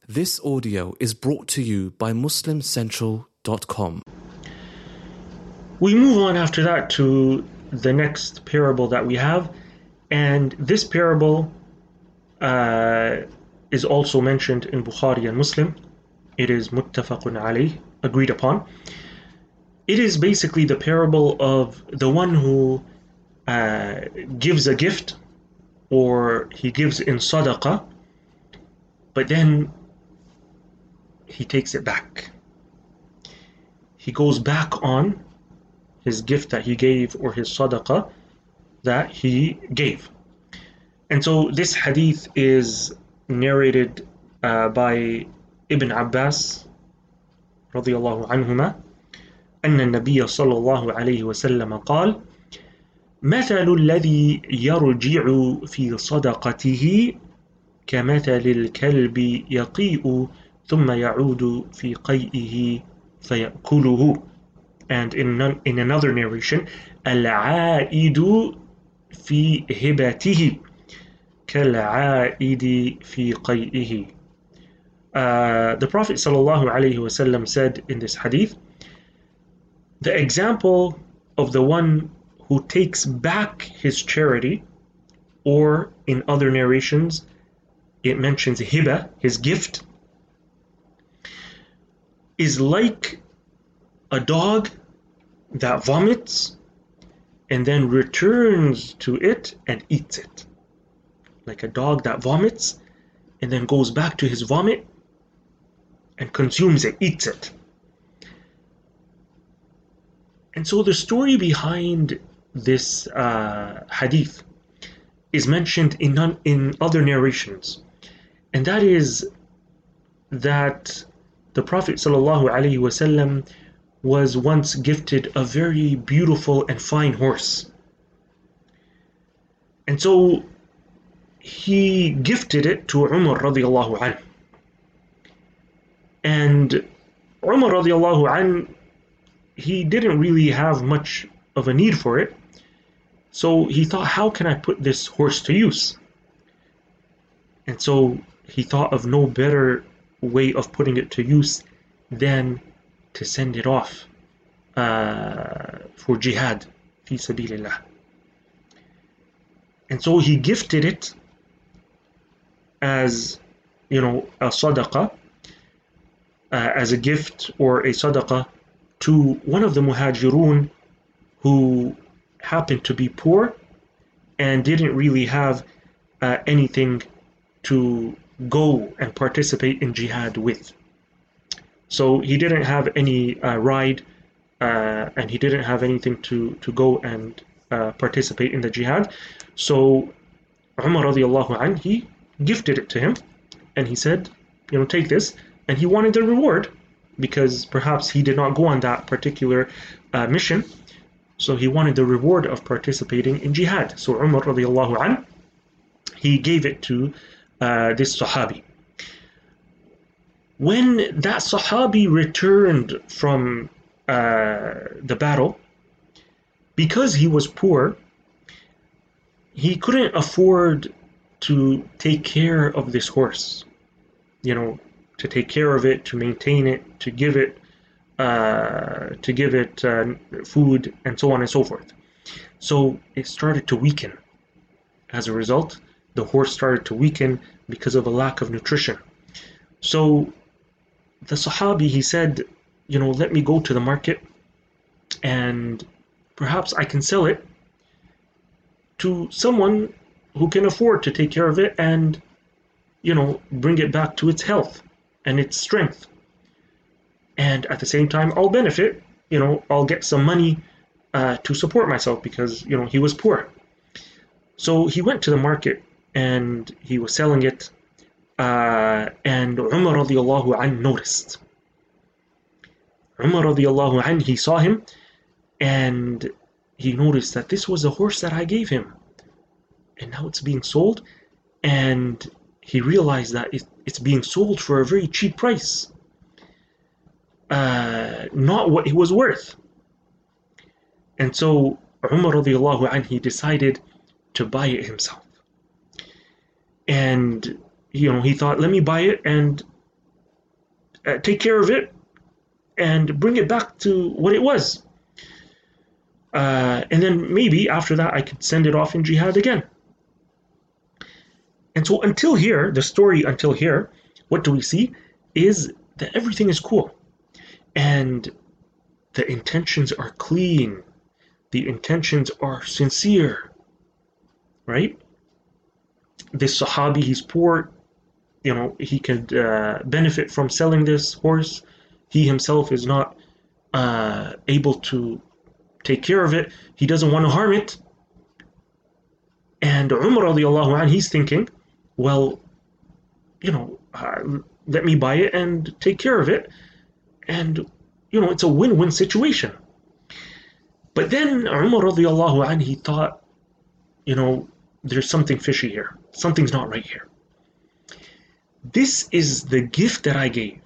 This audio is brought to you by MuslimCentral.com. We move on after that to the next parable that we have, and this parable is also mentioned in Bukhari and Muslim. It is muttafaqun alayh, agreed upon. It is basically the parable of the one who gives a gift, or he gives in sadaqah, but then he takes it back. He goes back on his gift that he gave, or his sadaqah that he gave. And so this hadith is narrated by Ibn Abbas radiyallahu anhuma أن النبي صلى الله عليه وسلم قال مثل الذي يرجع في صدقته كمثل الكلب يقيء ثم يعود في قيئه فيأكله. And in another narration, العائد في هبته كالعائد في قيئه. The Prophet sallallahu alaihi wasallam said in this hadith, the example of the one who takes back his charity, or in other narrations it mentions hiba, his gift, is like a dog that vomits and then returns to it and eats it. Like a dog that vomits and then goes back to his vomit and consumes it, eats it. And so the story behind this hadith is mentioned in other narrations, and that is that the Prophet ﷺ was once gifted a very beautiful and fine horse. And so he gifted it to Umar radiallahu anhu. And Umar radiallahu anhu, he didn't really have much of a need for it. So he thought, how can I put this horse to use? And so he thought of no better way of putting it to use than to send it off for jihad fi sabilillah. And so he gifted it as, a sadaqah, as a gift or a sadaqah to one of the muhajirun who happened to be poor and didn't really have anything to go and participate in jihad with. So he didn't have any ride, and he didn't have anything to go and participate in the jihad. So Umar radiallahu anhu, he gifted it to him, and he said, take this. And he wanted the reward, because perhaps he did not go on that particular mission. So he wanted the reward of participating in jihad. So Umar radiallahu anhu, he gave it to this Sahabi. When that Sahabi returned from the battle, because he was poor, he couldn't afford to take care of this horse, to take care of it, to maintain it, to give it food, and so on and so forth. So it started to weaken. As a result, the horse started to weaken because of a lack of nutrition. So the Sahabi, he said, let me go to the market and perhaps I can sell it to someone who can afford to take care of it and, bring it back to its health and its strength. And at the same time, I'll benefit, I'll get some money to support myself, because, he was poor. So he went to the market and he was selling it, and Umar radiallahu anhu noticed. Umar radiallahu anhu, he saw him, and he noticed that this was a horse that I gave him, and now it's being sold, and he realized that it's being sold for a very cheap price, not what it was worth. And so Umar radiallahu anhu, he decided to buy it himself. And he thought, let me buy it and take care of it and bring it back to what it was. And then maybe after that I could send it off in jihad again. And so until here, the story until here, what do we see is that everything is cool. And the intentions are clean. The intentions are sincere. Right? This Sahabi, he's poor. You know, he could benefit from selling this horse. He himself is not able to take care of it. He doesn't want to harm it. And Umar radiallahu anh, he's thinking, well, you know, let me buy it and take care of it. And, you know, it's a win-win situation. But then Umar radiallahu anh, he thought, you know, there's something fishy here. Something's not right here. This is the gift that I gave.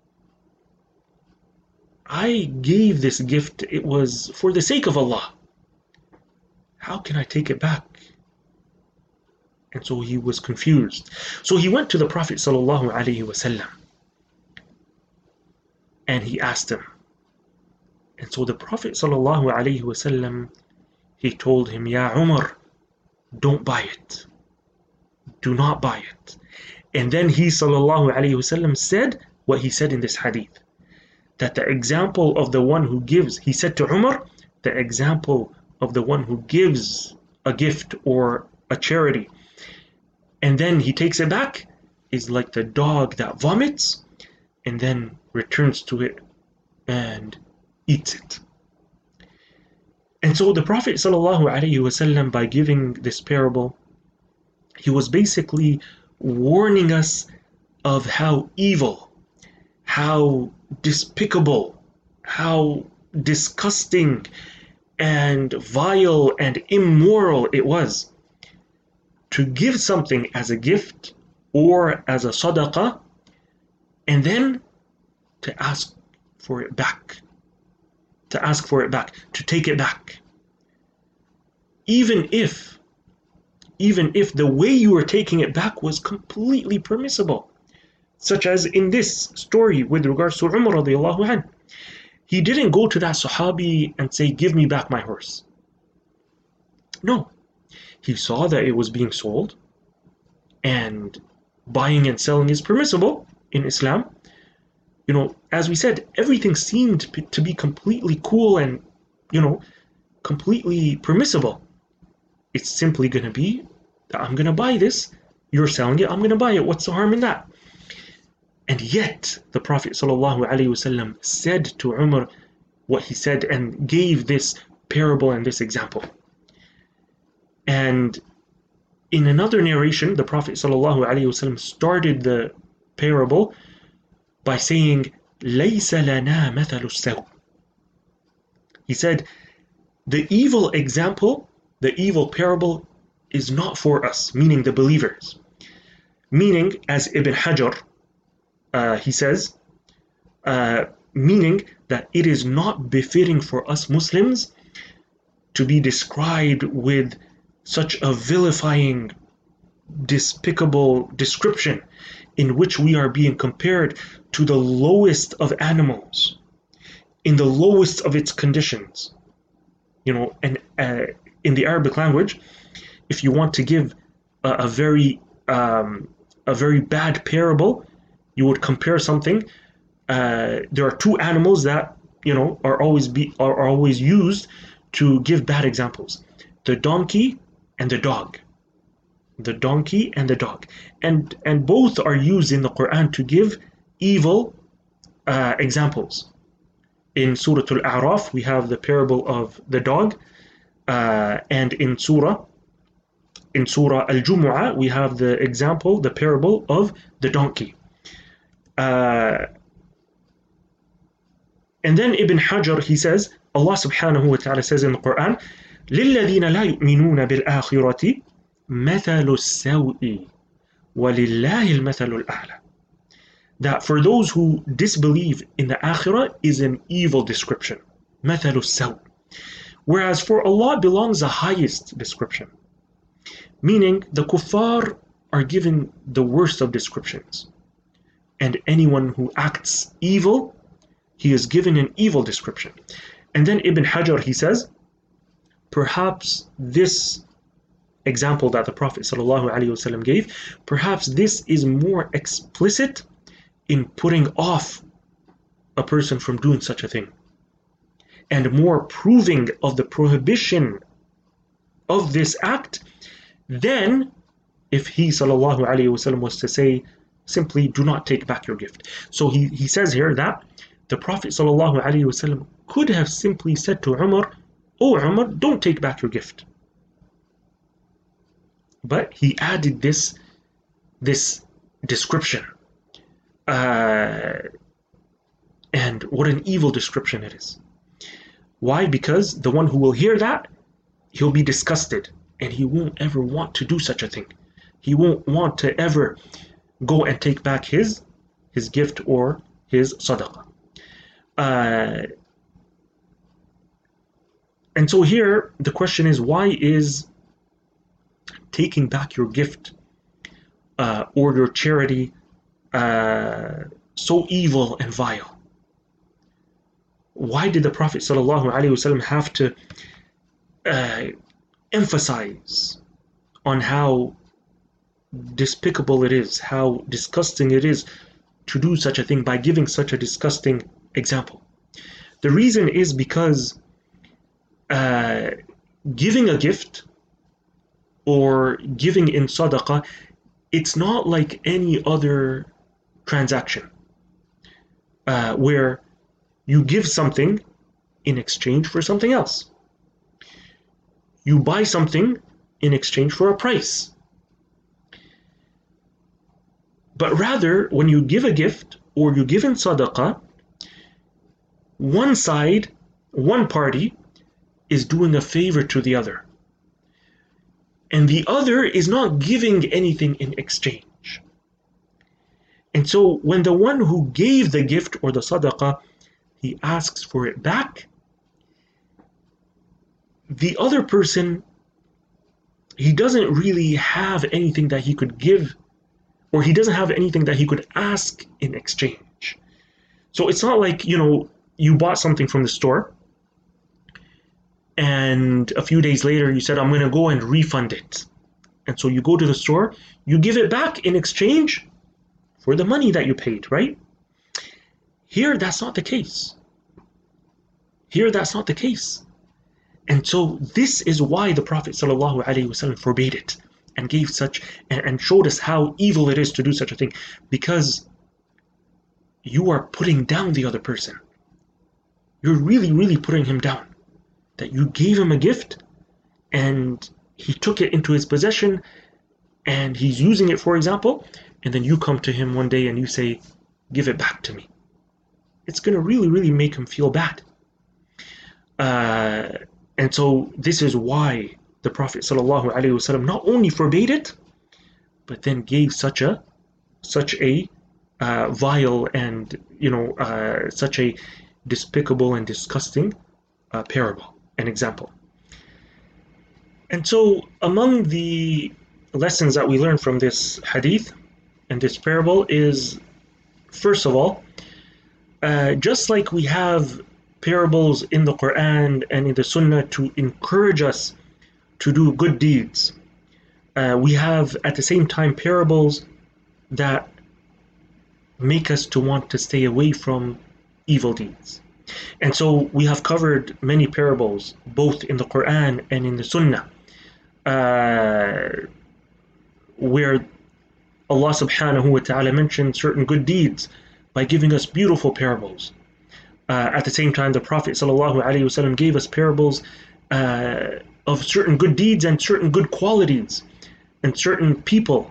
I gave this gift, it was for the sake of Allah. How can I take it back? And so he was confused. So he went to the Prophet sallallahu alaihi wasallam and he asked him. And so the Prophet sallallahu alaihi wasallam, he told him, Ya Umar, don't buy it. Do not buy it. And then he sallallahu alaihi wasallam said what he said in this hadith, that the example of the one who gives, he said to Umar, the example of the one who gives a gift or a charity and then he takes it back is like the dog that vomits and then returns to it and eats it. And so the Prophet ﷺ, by giving this parable, he was basically warning us of how evil, how despicable, how disgusting and vile and immoral it was to give something as a gift or as a sadaqah and then to ask for it back, to take it back. Even if the way you were taking it back was completely permissible, such as in this story with regards to Umar radiallahu anh. He didn't go to that Sahabi and say, give me back my horse. No. He saw that it was being sold and buying and selling is permissible in Islam. You know, as we said, everything seemed to be completely cool and, you know, completely permissible. It's simply going to be that I'm going to buy this, you're selling it, I'm going to buy it. What's the harm in that? And yet, the Prophet ﷺ said to Umar what he said and gave this parable and this example. And in another narration, the Prophet ﷺ started the parable by saying, لَيْسَ لَنَا مَثَلُ السَّوْءِ. He said, the evil example, the evil parable is not for us, meaning the believers. Meaning, as Ibn Hajar, he says, meaning that it is not befitting for us Muslims to be described with such a vilifying, despicable description in which we are being compared to the lowest of animals, in the lowest of its conditions. You know, and in the Arabic language, if you want to give a very bad parable, you would compare something. There are two animals that, you know, are always used to give bad examples: the donkey and the dog. The donkey and the dog, and both are used in the Quran to give evil examples. In Surah Al-A'raf, we have the parable of the dog, and in Surah Al-Jumu'ah, we have the example, the parable of the donkey. And then Ibn Hajar, he says, Allah subhanahu wa ta'ala says in the Quran, لِلَّذِينَ لَا يُؤْمِنُونَ بِالْآخِرَةِ مَثَلُ السَّوْءِ وَلِلَّهِ الْمَثَلُ الْأَعْلَى. That for those who disbelieve in the Akhirah is an evil description. مَثَلُ السَّوْءِ. Whereas for Allah belongs the highest description. Meaning the kuffar are given the worst of descriptions. and anyone who acts evil, he is given an evil description. And then Ibn Hajar, he says, perhaps this example that the Prophet ﷺ gave, perhaps this is more explicit in putting off a person from doing such a thing, and more proving of the prohibition of this act than if he ﷺ was to say, simply do not take back your gift. So he says here that the Prophet ﷺ could have simply said to Umar, "Oh Umar, don't take back your gift." But he added this description. And what an evil description it is. Why? Because the one who will hear that, he'll be disgusted, and he won't ever want to do such a thing. He won't want to ever go and take back his gift or his sadaqah. And so here the question is, why is taking back your gift or your charity so evil and vile? Why did the Prophet ﷺ have to emphasize on how despicable it is, how disgusting it is to do such a thing by giving such a disgusting example? The reason is because giving a gift or giving in sadaqah, it's not like any other transaction where you give something in exchange for something else. You buy something in exchange for a price. But rather, when you give a gift or you give in sadaqah, one side, one party, is doing a favor to the other. And the other is not giving anything in exchange. And so when the one who gave the gift or the sadaqah, he asks for it back, the other person, he doesn't really have anything that he could give, or he doesn't have anything that he could ask in exchange. So it's not like, you bought something from the store, and a few days later you said, I'm going to go and refund it. And so you go to the store, you give it back in exchange for the money that you paid, right? Here, that's not the case. And so this is why the Prophet ﷺ forbade it and gave such, and showed us how evil it is to do such a thing, because you are putting down the other person. You're really, really putting him down. That you gave him a gift and he took it into his possession and he's using it, for example, and then you come to him one day and you say, give it back to me. It's going to really, really make him feel bad. And so this is why the Prophet ﷺ not only forbade it, but then gave such a vile and such a despicable and disgusting parable, an example. And so among the lessons that we learn from this hadith and this parable is, first of all, just like we have parables in the Quran and in the Sunnah to encourage us to do good deeds, we have at the same time parables that make us to want to stay away from evil deeds. And so we have covered many parables, both in the Quran and in the Sunnah, where Allah subhanahu wa ta'ala mentioned certain good deeds by giving us beautiful parables. At the same time, the Prophet ﷺ gave us parables of certain good deeds and certain good qualities and certain people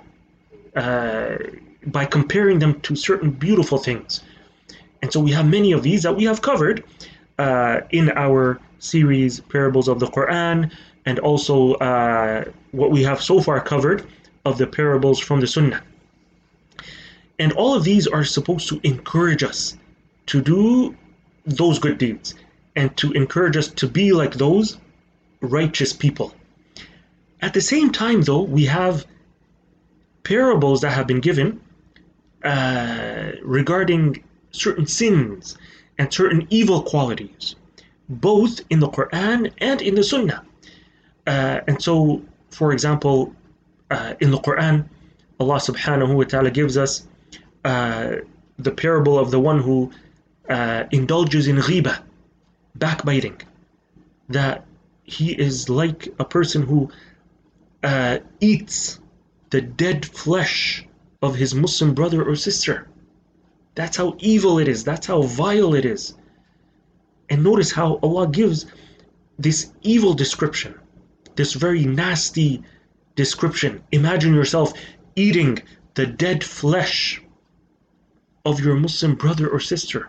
by comparing them to certain beautiful things. And so we have many of these that we have covered in our series, Parables of the Quran, and also what we have so far covered of the parables from the Sunnah. And all of these are supposed to encourage us to do those good deeds and to encourage us to be like those righteous people. At the same time, though, we have parables that have been given regarding certain sins and certain evil qualities, both in the Quran and in the Sunnah. And so, for example, in the Quran, Allah subhanahu wa ta'ala gives us the parable of the one who indulges in ghibah, backbiting, that he is like a person who eats the dead flesh of his Muslim brother or sister. That's how evil it is, that's how vile it is. And notice how Allah gives this evil description, this very nasty description. Imagine yourself eating the dead flesh of your Muslim brother or sister.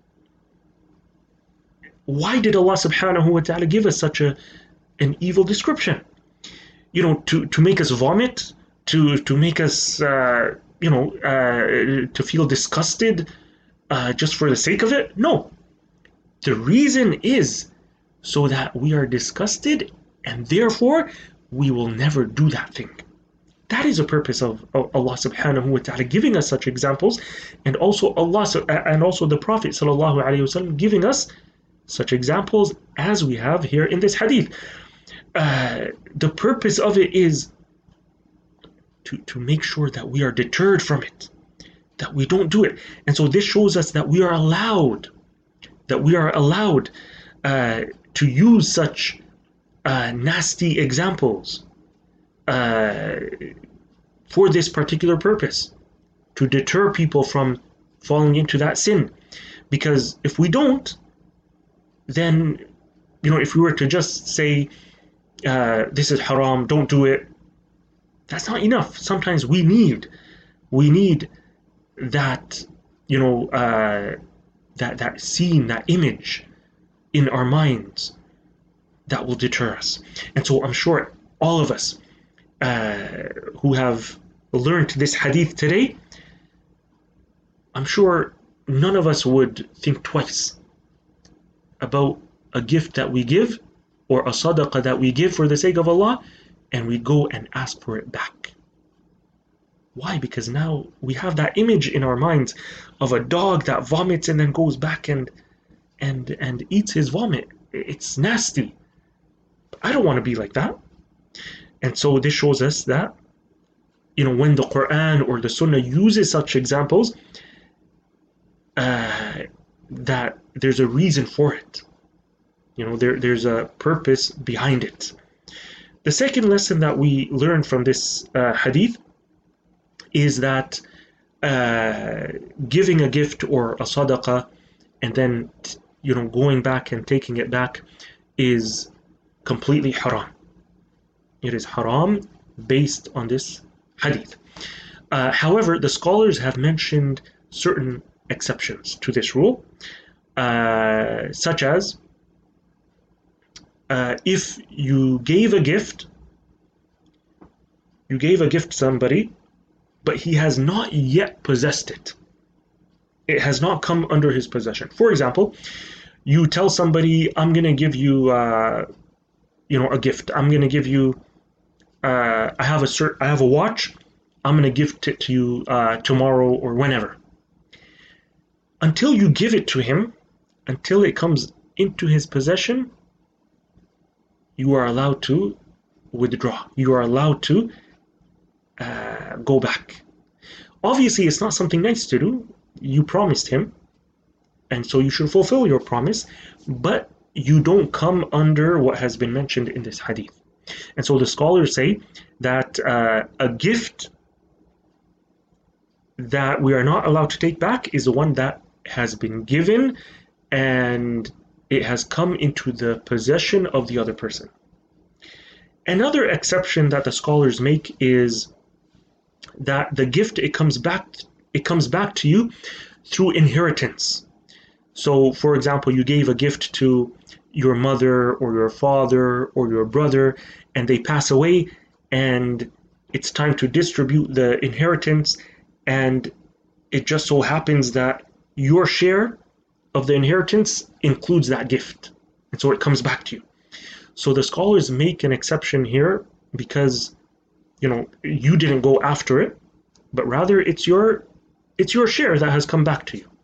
Why did Allah subhanahu wa ta'ala give us such an evil description? To make us vomit, to make us, to feel disgusted just for the sake of it? No. The reason is so that we are disgusted and therefore we will never do that thing. That is the purpose of Allah subhanahu wa ta'ala giving us such examples, and also the Prophet sallallahu alaihi wasallam giving us such examples as we have here in this hadith. The purpose of it is to make sure that we are deterred from it, that we don't do it. And so this shows us that we are allowed to use such nasty examples for this particular purpose, to deter people from falling into that sin. Because if we don't, then, if we were to just say, this is haram, don't do it, that's not enough. Sometimes we need that, that scene, that image in our minds that will deter us. And so I'm sure all of us who have learned this hadith today, I'm sure none of us would think twice about a gift that we give or a sadaqah that we give for the sake of Allah, and we go and ask for it back. Why? Because now we have that image in our minds of a dog that vomits and then goes back and eats his vomit. It's nasty. I don't want to be like that. And so this shows us that, when the Quran or the Sunnah uses such examples, that there's a reason for it. There's a purpose behind it. The second lesson that we learn from this hadith is that giving a gift or a sadaqah and then going back and taking it back is completely haram. It is haram based on this hadith. However, the scholars have mentioned certain exceptions to this rule, such as if you gave a gift to somebody, but he has not yet possessed it. It has not come under his possession. For example, you tell somebody, I'm going to give you, a gift. I'm going to give you, I have a watch. I'm going to gift it to you tomorrow or whenever. Until you give it to him, until it comes into his possession, you are allowed to withdraw. You are allowed to go back. Obviously, it's not something nice to do. You promised him, and so you should fulfill your promise, but you don't come under what has been mentioned in this hadith. And so the scholars say that a gift that we are not allowed to take back is the one that has been given and it has come into the possession of the other person. Another exception that the scholars make is that the gift, it comes back to you through inheritance. So, for example, you gave a gift to your mother or your father or your brother, and they pass away, and it's time to distribute the inheritance, and it just so happens that your share of the inheritance includes that gift, and so it comes back to you. So the scholars make an exception here because you didn't go after it, but rather it's your it's your share that has come back to you.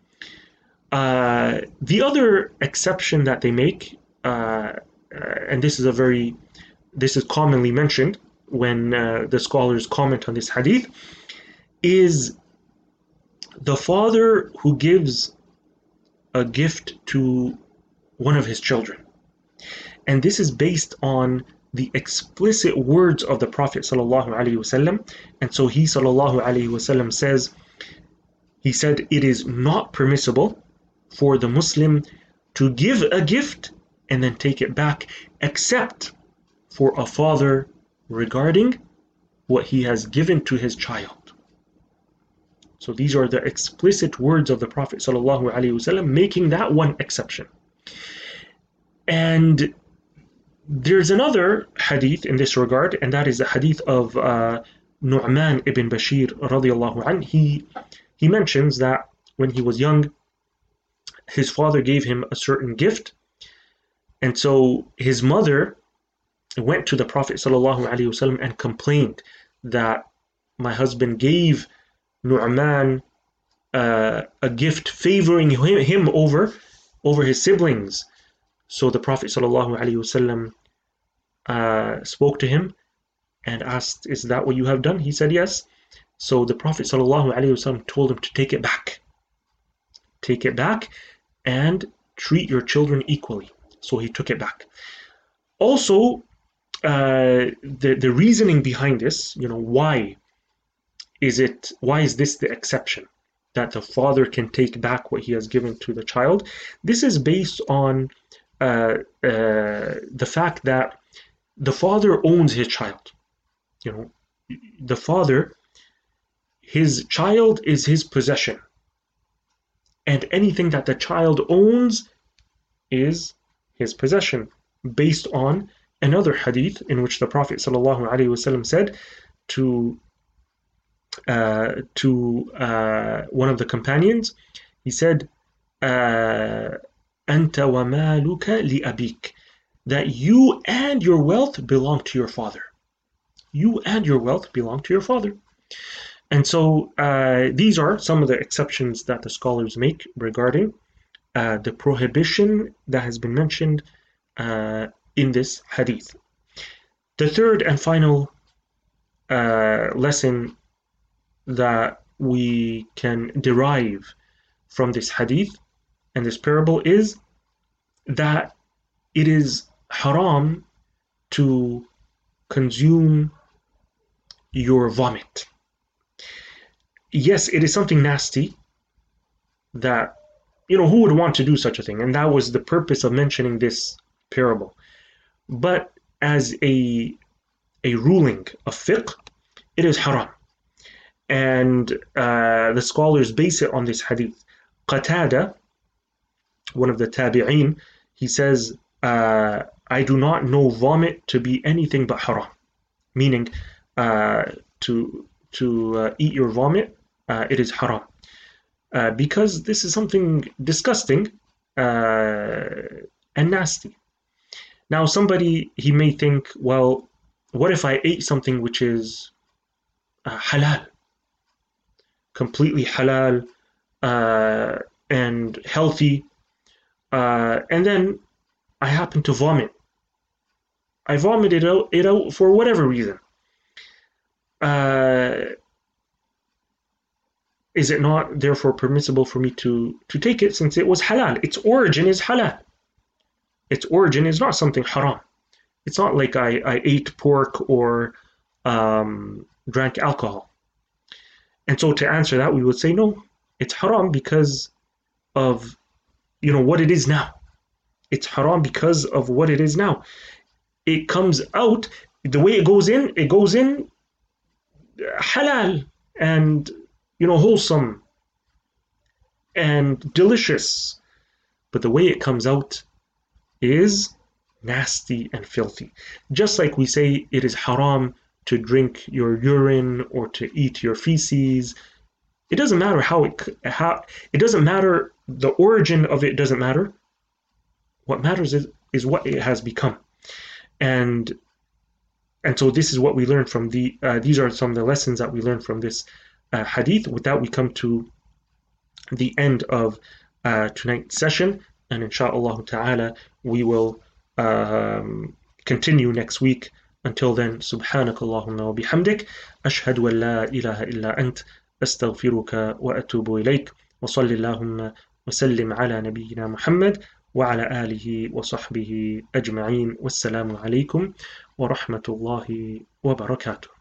The other exception that they make, and this is commonly mentioned when the scholars comment on this hadith, is the father who gives a gift to one of his children. And this is based on the explicit words of the Prophet ﷺ. And so he ﷺ says, he said, it is not permissible for the Muslim to give a gift and then take it back, except for a father regarding what he has given to his child. So these are the explicit words of the Prophet ﷺ, making that one exception. And there's another hadith in this regard, and that is the hadith of Nu'man ibn Bashir radiallahu anh. He mentions that when he was young, his father gave him a certain gift, and so his mother went to the Prophet ﷺ and complained that my husband gave Nu'man a gift favoring him over his siblings. So the Prophet ﷺ spoke to him and asked, is that what you have done? He said yes. So the Prophet ﷺ told him to take it back. Take it back and treat your children equally. So he took it back. Also, the reasoning behind this, why is this the exception, that the father can take back what he has given to the child? This is based on the fact that the father owns his child. The father, his child is his possession, and anything that the child owns is his possession, based on another hadith in which the Prophet ﷺ said to one of the companions, he said, أنت ومالك لأبيك, that you and your wealth belong to your father. You and your wealth belong to your father. And so these are some of the exceptions that the scholars make regarding the prohibition that has been mentioned in this hadith. The third and final lesson that we can derive from this hadith and this parable is that it is haram to consume your vomit. Yes, it is something nasty that, who would want to do such a thing? And that was the purpose of mentioning this parable. But as a ruling of fiqh, it is haram. And the scholars base it on this hadith. Qatada, one of the tabi'een, he says, I do not know vomit to be anything but haram. Meaning, to eat your vomit, it is haram. Because this is something disgusting and nasty. Now somebody, he may think, well, what if I ate something which is halal, completely halal and healthy, and then I happen to vomit. I vomited it out for whatever reason. Is it not therefore permissible for me to take it, since it was halal? Its origin is halal. Its origin is not something haram. It's not like I ate pork or drank alcohol. And so to answer that, we would say, no, it's haram because of what it is now. It's haram because of what it is now. It comes out, the way it goes in halal and wholesome and delicious, but the way it comes out is nasty and filthy. Just like we say it is haram to drink your urine or to eat your feces. It doesn't matter how it doesn't matter, the origin of it doesn't matter. What matters is what it has become. And so this is what we learn from these are some of the lessons that we learn from this hadith. With that, we come to the end of tonight's session, and inshallah ta'ala we will continue next week. Until then, subhanak Allahumma wa bihamdik, ashhadu an la ilaha illa ant, astaghfiruka wa atubu ilayk, wa salli Allahumma wa sallim ala nabiyyina Muhammad wa ala alihi wa sahbihi ajma'in. Wassalamu alaykum wa rahmatullahi wa barakatuh.